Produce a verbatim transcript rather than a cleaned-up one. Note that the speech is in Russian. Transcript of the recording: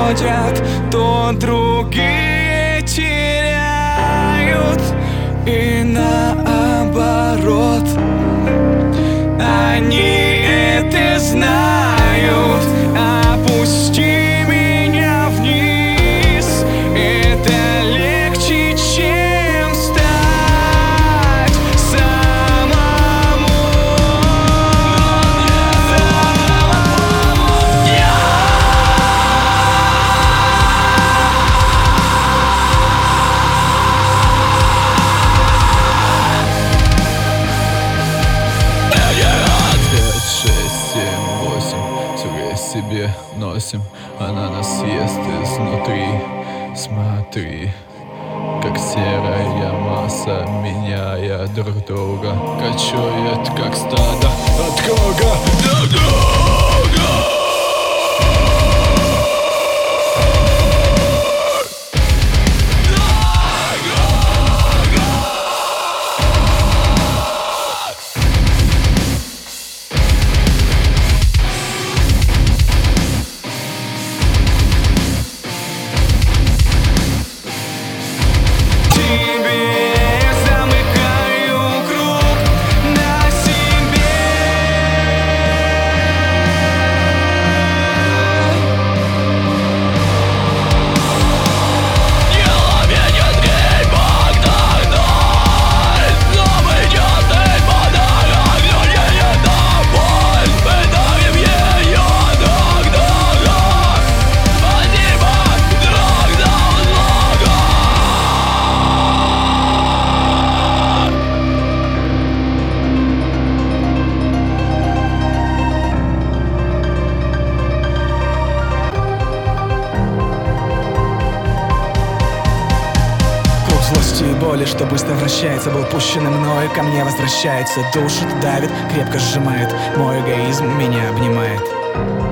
находят, то другие теряют. И наоборот, они это знают. Опусти меня вниз, это легче, чем стать самому. Пять, шесть, семь, восемь, всю весь себе носим. Она нас съест изнутри. Смотри, как серая масса, меняя друг друга, кочует, как стадо от круга друг друга. Злости и боли, что быстро вращается, был пущенный мною, ко мне возвращается. Душит, давит, крепко сжимает, мой эгоизм меня обнимает.